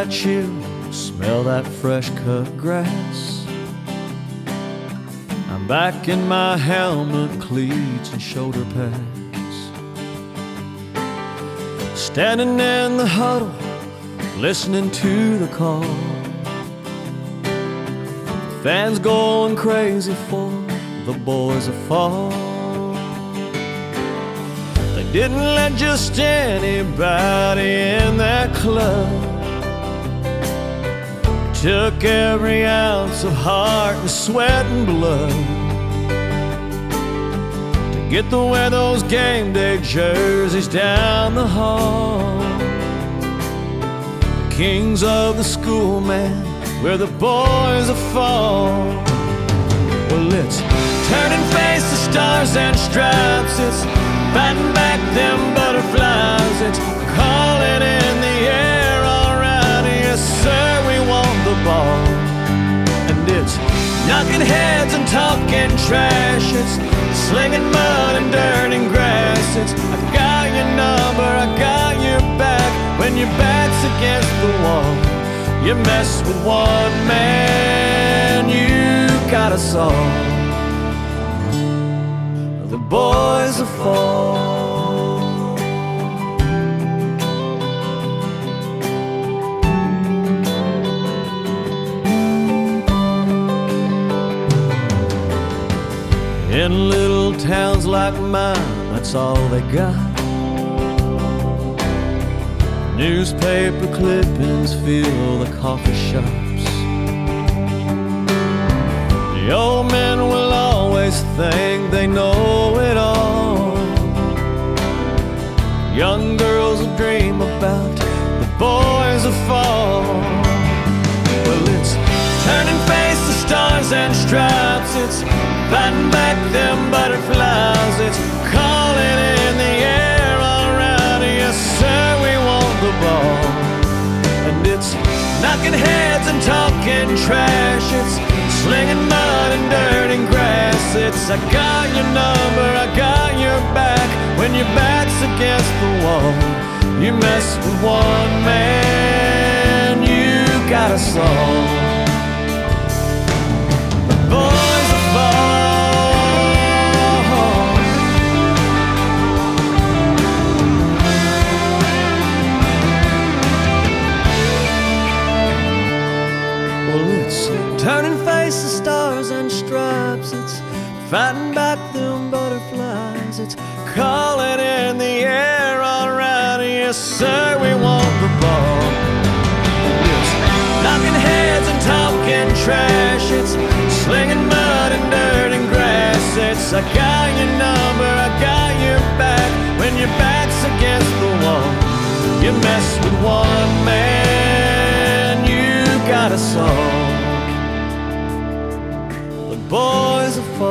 that chill, smell that fresh cut grass. I'm back in my helmet, cleats and shoulder pads, standing in the huddle, listening to the call. Fans going crazy for the boys of fall. They didn't let just anybody in that club. Took every ounce of heart and sweat and blood to get to wear those game day jerseys down the hall. The kings of the school, man, where the boys are fall. Well, it's turning face to stars and stripes. It's fighting back them butterflies. It's calling in the air, all right, yes sir, we want the ball. And it's knocking heads and talking trash. It's slinging mud and dirt and grass. It's I got your number, I got your back. When your back's against the wall, you mess with one man, you got us all. The boys are fall. In little towns like mine, that's all they got. Newspaper clippings fill the coffee shops. The old men will always think they know it all. Young girls will dream about the boys of fall. Well, it's turning face to stars and stripes. It's fighting back them butterflies. It's calling in the air, all right, yes sir, we want the ball. And it's knocking heads and talking trash. It's slinging mud and dirt and grass. It's I got your number, I got your back. When your back's against the wall, you mess with one man, you got us all. The boys are fall. Turning face to stars and stripes. It's fighting back them butterflies. It's calling in the air, all right, yes sir, we want the ball. It's knocking heads and talking trash. It's slinging mud and dirt and grass. It's I got your number, I got your back. When your back's against the wall, you mess with one man, you got us all. Boys are fall.